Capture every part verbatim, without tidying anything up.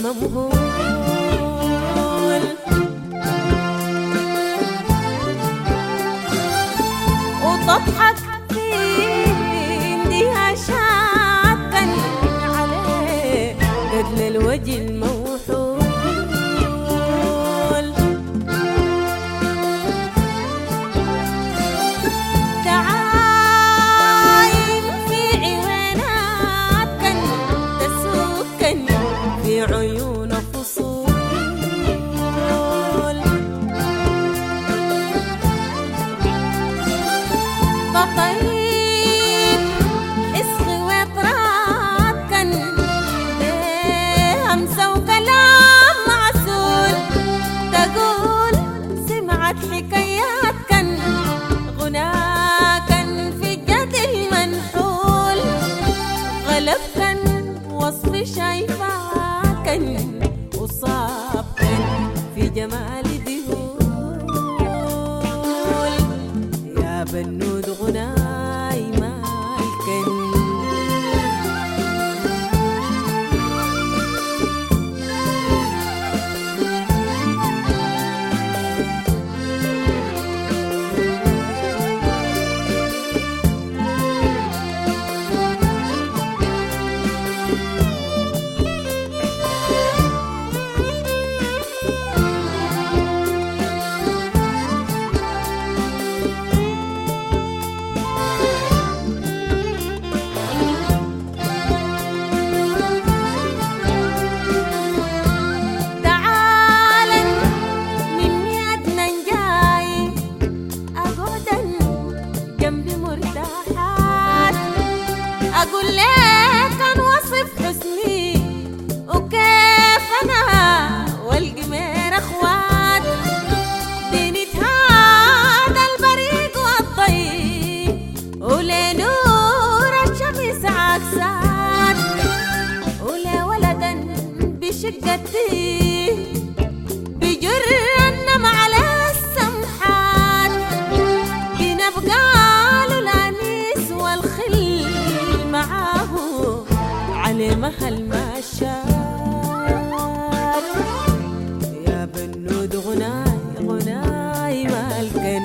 ممهول وتضحك في اندهاشات كان عليه قتل الوجه الموحول. تعاين في عيونات كان تسكن في عيون فصول طيب اسخي وطرات كان همسة وكلام معسول تقول سمعت حكايات كان غناء كان في الجد المنحول غلب كان وصف شايفاه كان وصاب كان في جمال ذهول يا بنود غناي مالكن. أقول لك كان وصف حسني وكيف أنا والقمير أخوات دينت هذا البريق والضيق ولنور الشمس عكسات ولا ولدا بشقتي بجر النم على السمحات بنبقى له الأنيس والخل معاه على محل ما شاف يا بنود غناي غناي مالكن.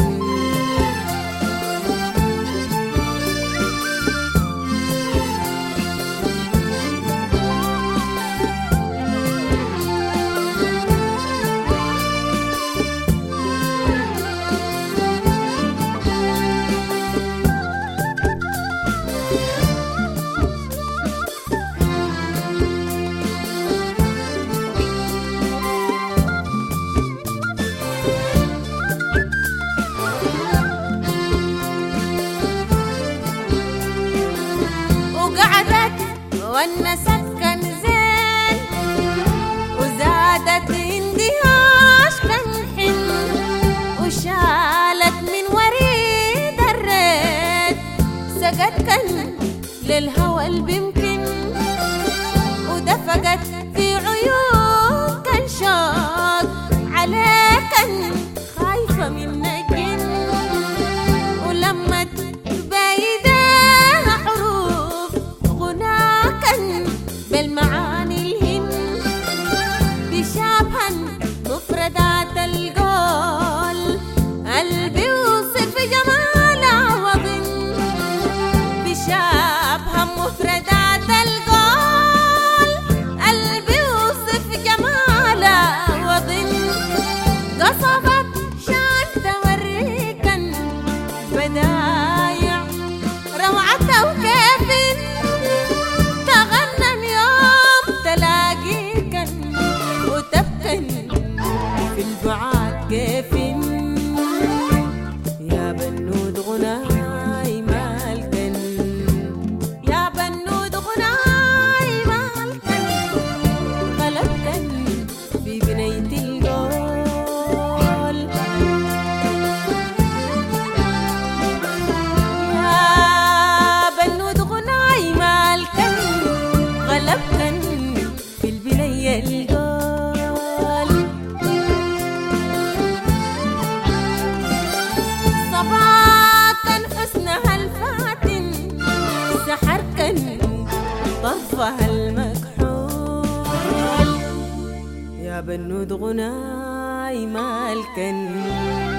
وقعدت والنست كان زين وزادت اندهاش كان حن وشالت من وريد الريد سقت كان للهوى البمكن ودفقت في عيون كان شاق عليه كان خايفة من الجن ولما بالمعاني الهم بشابها مفردات القول قلبي وصف جمال عوضن بشابها مفردات القول قلبي وصف جمال عوضن قصبت شان توريكا بدايع روعتها وكيفن في البعاد كيف يا بنود غناي مالكن يا بنود غناي مالكن قلبكن في بنية القول يا بنود غناي مالكن قلبكن في البنية القول يا بنود غناي مالكن